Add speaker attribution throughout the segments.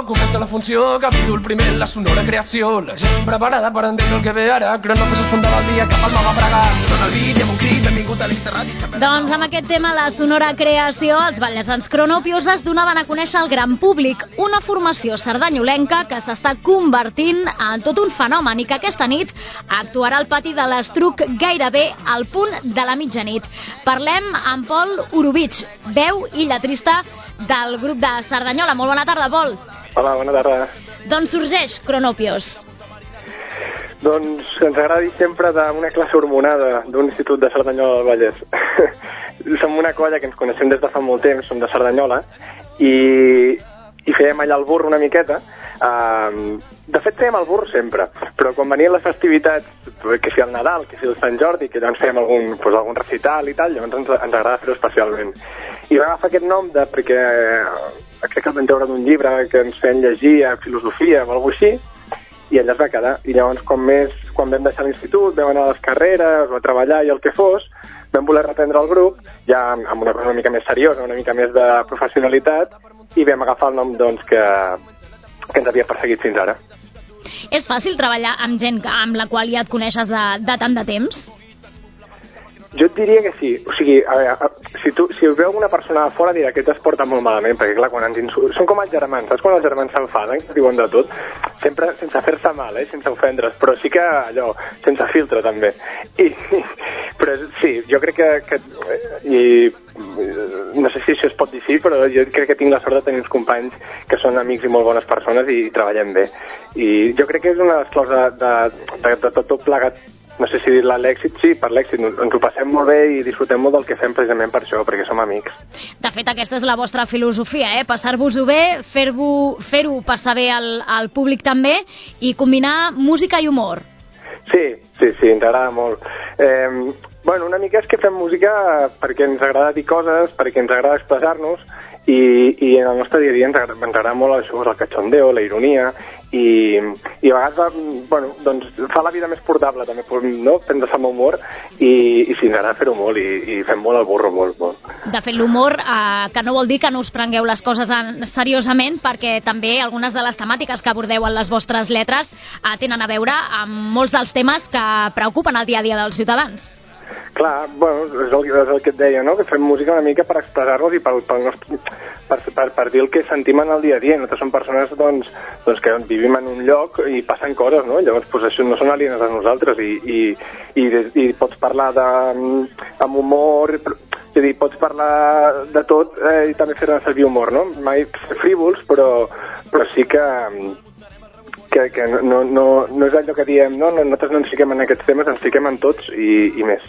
Speaker 1: comença la funció, capítol primer, la sonora creació, la gent preparada per entendre el que ve ara, Cronòpios es fundava el dia que Palma va pregar. Sona el beat i amb un crit, benvingut a l'Interràdio.
Speaker 2: Doncs amb aquest tema, la sonora creació, els ballesans Cronòpios es donaven a conèixer al gran públic, una formació sardanyolenca que s'està convertint en tot un fenomen i que aquesta nit actuarà al pati de l'Estruc gairebé al punt de la mitjanit. Parlem amb Pol Orobitg, veu i lletrista del grup de Cerdanyola. Molt bona tarda, Pol.
Speaker 3: Hola, bona tarda.
Speaker 2: D'on sorgeix Cronòpios?
Speaker 3: Doncs ens agrada dir sempre d'una classe hormonada d'un institut de Cerdanyola del Vallès. Som una colla que ens coneixem des de fa molt temps, som de Cerdanyola, i fèiem allà el burro una miqueta. De fet, fèiem el burro sempre, però quan venien les festivitats, que si el Nadal, que si el Sant Jordi, que llavors fèiem algun recital i tal, llavors ens agrada fer-ho especialment. I vam agafar aquest nom perquè crec que el vam treure d'un llibre que ens feien llegir a filosofia o alguna cosa així, i allà es va quedar. I llavors, quan vam deixar l'institut, vam anar a les carreres o a treballar i el que fos, vam voler reprendre el grup, ja amb una cosa una mica més seriosa, una mica més de professionalitat, i vam agafar el nom doncs, que ens havia perseguit fins ara.
Speaker 2: És fàcil treballar amb gent amb la qual ja et coneixes de tant de temps?
Speaker 3: Jo et diria que sí. O sigui, a veure, si veu una persona de fora dirà que es porta molt malament, perquè clar, quan ens insulten... Són com els germans, saps quan els germans s'enfaden, que diuen de tot? Sempre sense fer-se mal, sense ofendre's, però sí que allò, sense filtre també. Però sí, jo crec que no sé si això es pot dir sí, però jo crec que tinc la sort de tenir uns companys que són amics i molt bones persones i treballem bé. I jo crec que és una de les claus de tot plegat. No sé si dir-la l'èxit, sí, per l'èxit. Ens ho passem molt bé i disfrutem molt del que fem precisament per això, perquè som amics.
Speaker 2: De fet, aquesta és la vostra filosofia, Passar-vos-ho bé, fer-ho passar bé al públic també i combinar música i humor.
Speaker 3: Sí, ens agrada molt. Una mica és que fem música perquè ens agrada dir coses, perquè ens agrada expressar-nos i en el nostre dia a dia ens agrada molt això, el cachondeo, la ironia i a vegades doncs fa la vida més portable també, no? Prendre-se amb humor i sí, ens agrada fer-ho molt i fem molt el burro, molt.
Speaker 2: De fet, l'humor, que no vol dir que no us prengueu les coses seriosament, perquè també algunes de les temàtiques que abordeu en les vostres lletres tenen a veure amb molts dels temes que preocupen el dia a dia dels ciutadans.
Speaker 3: Clar, és el que et deia, no? Que fem música una mica per expressar-nos i per dir el que sentim en el dia a dia. Nosaltres som persones doncs, que vivim en un lloc i passen coses, no? Llavors, això no són alienes a nosaltres i pots parlar amb humor, és a dir, pots parlar de tot i també fer-ne servir humor, no? Mai ser frívols, però sí que no és allò que diem, no, nosaltres no ens fiquem en aquests temes, ens fiquem en tots i més.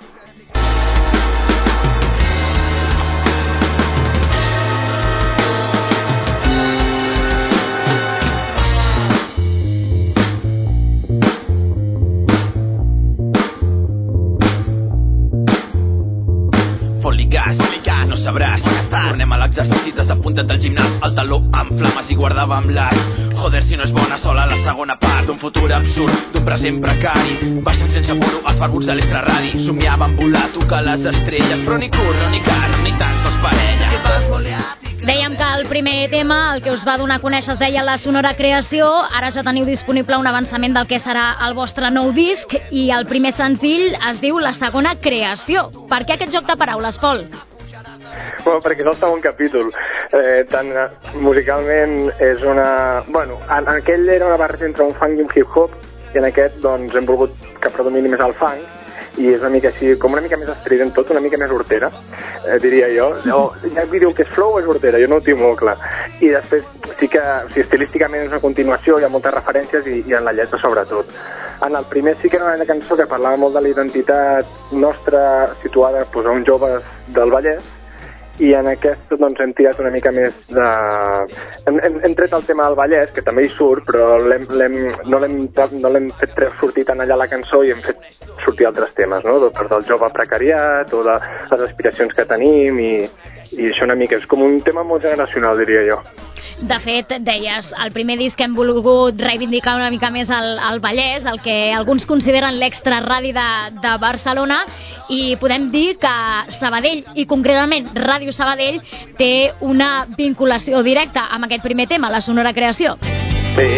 Speaker 4: Fot-li gas, no sabràs. Tornem a l'exercici, desapunta't al gimnàs, el taló amb flames i guardàvem l'as. Joder, si no és bona sola la segona part d'un futur absurd, d'un present precari. Baixant sense apuro els barbuts de l'extraradi. Somiàvem volar, tocar les estrelles, però ni curro, ni carro, ni tan sols parella.
Speaker 2: Dèiem que el primer tema, el que us va donar a conèixer, es deia La sonora creació. Ara ja teniu disponible un avançament del que serà el vostre nou disc i el primer senzill es diu La segona creació. Per què aquest joc de paraules, Pol?
Speaker 3: Perquè és el segon capítol. Tant musicalment és una... en aquell era una barreja entre un funk i un hip-hop i en aquest doncs hem volgut que predomini més el funk i és una mica així, com una mica més estrident tot, una mica més hortera, diria jo. Ja qui diu que és flow és hortera, jo no ho tinc molt clar. I després sí que estilísticament és una continuació, hi ha moltes referències i en la lletra sobretot. En el primer sí que era una cançó que parlava molt de la identitat nostra situada a uns joves del Vallès i en aquest doncs hem tirat una mica més de... Hem tret el tema del Vallès, que també hi surt, però no l'hem fet sortir tant allà la cançó i hem fet sortir altres temes, no? Del jove precariat o de les aspiracions que tenim i I això una mica, és com un tema molt generacional, diria jo.
Speaker 2: De fet, deies, el primer disc hem volgut reivindicar una mica més el Vallès, el que alguns consideren l'extraradi de Barcelona, i podem dir que Sabadell, i concretament Ràdio Sabadell, té una vinculació directa amb aquest primer tema, la sonora creació.
Speaker 3: Sí,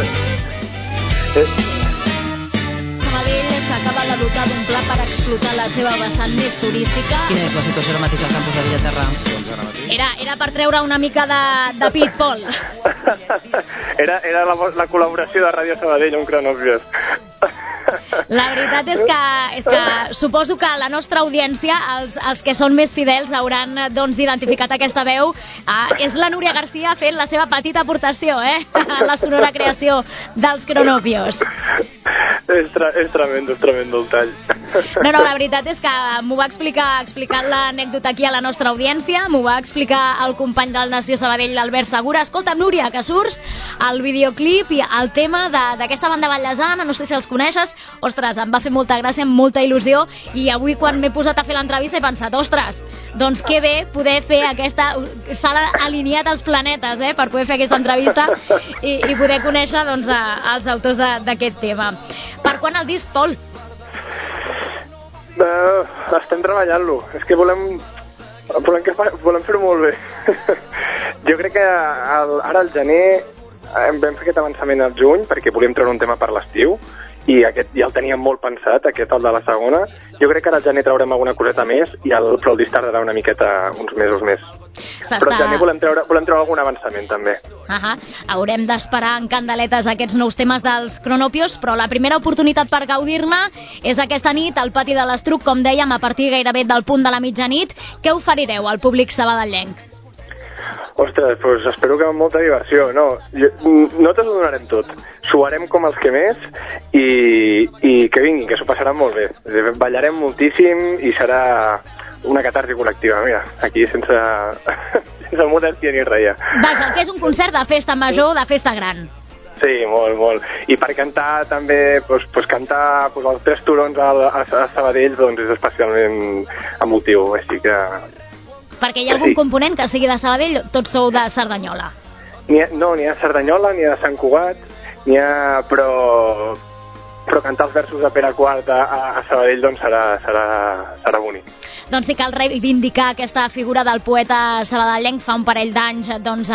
Speaker 2: Sabadell s'acaba de dotar d'un pla per explotar la seva vessant més turística.
Speaker 5: Quina és la situació ara mateix al campus de Villaterra?
Speaker 2: Era per treure una mica de pit, Pol.
Speaker 3: Era la col·laboració de Ràdio Sabadell amb Cronòpios.
Speaker 2: La veritat és que suposo que la nostra audiència, els que són més fidels, hauran doncs identificat aquesta veu. És la Núria Garcia fent la seva petita aportació, a la sonora creació dels Cronòpios.
Speaker 3: És tremendo el tall.
Speaker 2: No, la veritat és que m'ho va explicar explicant l'anècdota aquí a la nostra audiència, m'ho va explicar el company del Nació Sabadell, l'Albert Segura. Escolta'm, Núria, que surts al videoclip i el tema d'aquesta banda ballesana, no sé si els coneixes. Ostres, em va fer molta gràcia, amb molta il·lusió, i avui quan m'he posat a fer l'entrevista he pensat, ostres, doncs que bé poder fer aquesta... S'han alineat els planetes, per poder fer aquesta entrevista i poder conèixer doncs, els autors d'aquest tema. Per quan el disc, Pol?
Speaker 3: Estem treballant-lo. És que volem fer-ho molt bé. Jo crec que ara al gener vam fer aquest avançament al juny perquè volíem treure un tema per l'estiu i aquest ja el teníem molt pensat, aquest, el de la segona. Jo crec que ara al gener traurem alguna coseta més, però el disc tardarà una miqueta, uns mesos més. Però al gener volem treure algun avançament, també.
Speaker 2: Haurem d'esperar en candeletes aquests nous temes dels Cronòpios, però la primera oportunitat per gaudir-ne és aquesta nit al pati de l'Estruc, com dèiem, a partir gairebé del punt de la mitjanit. Què oferireu al públic sabadellenc?
Speaker 3: Ostres, doncs espero que amb molta diversió, no? Nosaltres ho donarem tot. Suarem com els que més i que vinguin, que s'ho passaran molt bé. Ballarem moltíssim i serà una catarsi col·lectiva, mira, aquí sense modèstia ni res.
Speaker 2: Vaja, que és un concert de festa major, de festa gran.
Speaker 3: Sí, molt. I per cantar també, cantar els 3 turons a Sabadell doncs és especialment emotiu, així que...
Speaker 2: Perquè hi ha algun component que sigui de Sabadell, tots sou de Cerdanyola?
Speaker 3: No, n'hi ha de Cerdanyola, n'hi ha de Sant Cugat, però cantar els versos de Pere IV a Sabadell doncs serà bonic.
Speaker 2: Doncs sí, cal reivindicar aquesta figura del poeta sabadellenc. Fa un parell d'anys doncs,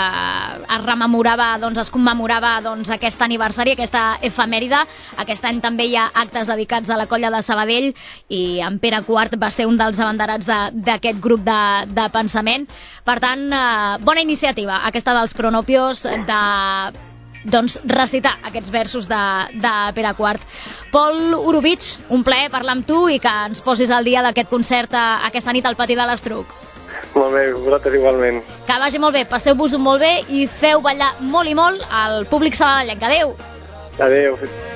Speaker 2: es commemorava aquest aniversari, aquesta efemèride. Aquest any també hi ha actes dedicats a la colla de Sabadell i en Pere IV va ser un dels abanderats d'aquest grup de pensament. Per tant, bona iniciativa aquesta dels Cronòpios de recitar aquests versos de Pere IV. Pol Orobitg, un plaer parlar amb tu i que ens posis al dia d'aquest concert aquesta nit al pati de l'Estruc.
Speaker 3: Molt bé, vosaltres igualment.
Speaker 2: Que vagi molt bé, passeu-vos-ho molt bé i feu ballar molt i molt al públic sabadellenc. Adéu.
Speaker 3: Adéu.